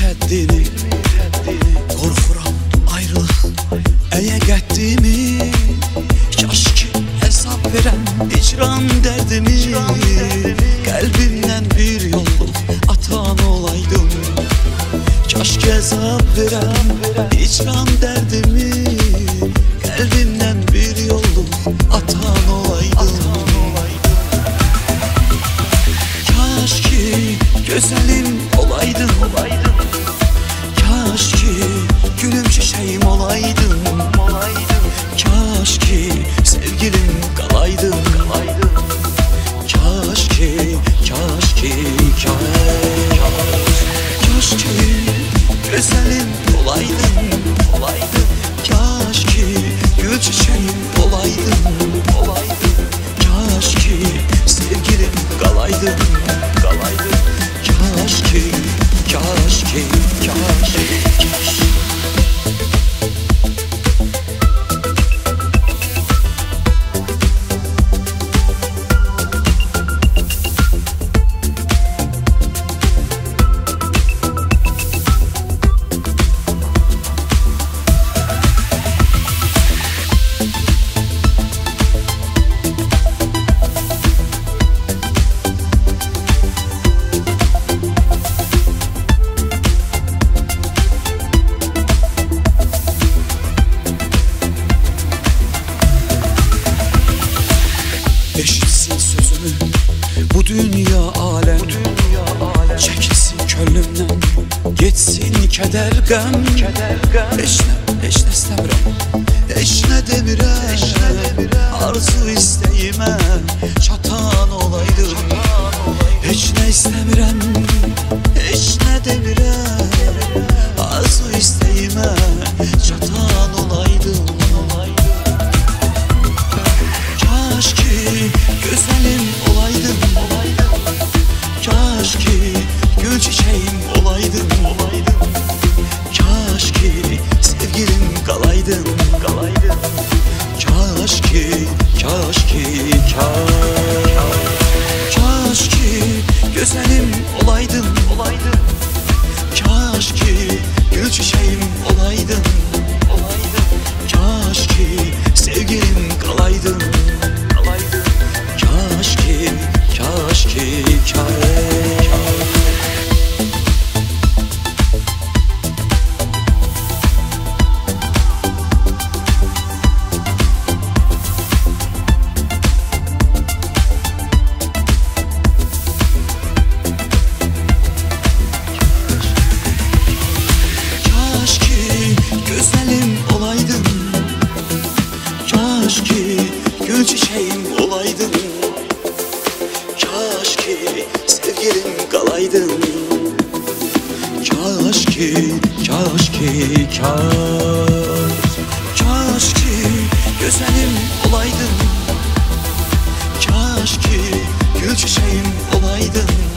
həddini, qorxuram ayrılıq əyə qəddimi. Kaş ki hesab verəm icran dərdimi, qəlbimdən bir yolluq atan olaydım. Kaş ki hesab verəm icran dərdimi, qəlbimdən bir yolluq atan olaydım. Kaş ki gözəlim olaydın, kaş ki gülüm çiçeğim olaydın, kaş ki sevgilim qalaydın, kaş ki, kaş ki, kaş ki gözəlim olaydın, kaş ki gül çiçeğim olaydın, kaş ki sevgilim qalaydın, kaş ki, kaş ki, kaş ki. Eşitsin sözümü bu dünya alem, çekilsin könlümden, geçsin keder qəm. Heç nə istəmirəm, heç nə demirəm, arzu istəyimə çatan olaydım. Heç nə istəmirəm, heç nə demirəm, arzu istəyimə çatan olaydım. Kaş ki gözəlim olaydın, kaş ki gül çiçeğim olaydın, kaş ki sevgilim qalaydın, kaş ki, kaş ki, kaş ki gözəlim olaydın, kaş ki gül çiçeğim olaydın, kaş ki sevgilim qalaydın, kaş ki, kaş ki, kaş ki gözəlim olaydın, kaş ki gül çiçeğim olaydın, kaş ki sevgilim qalaydın, kaş ki, kaş ki, kaş ki gözəlim olaydın, kaş ki gül çiçeğim olaydın,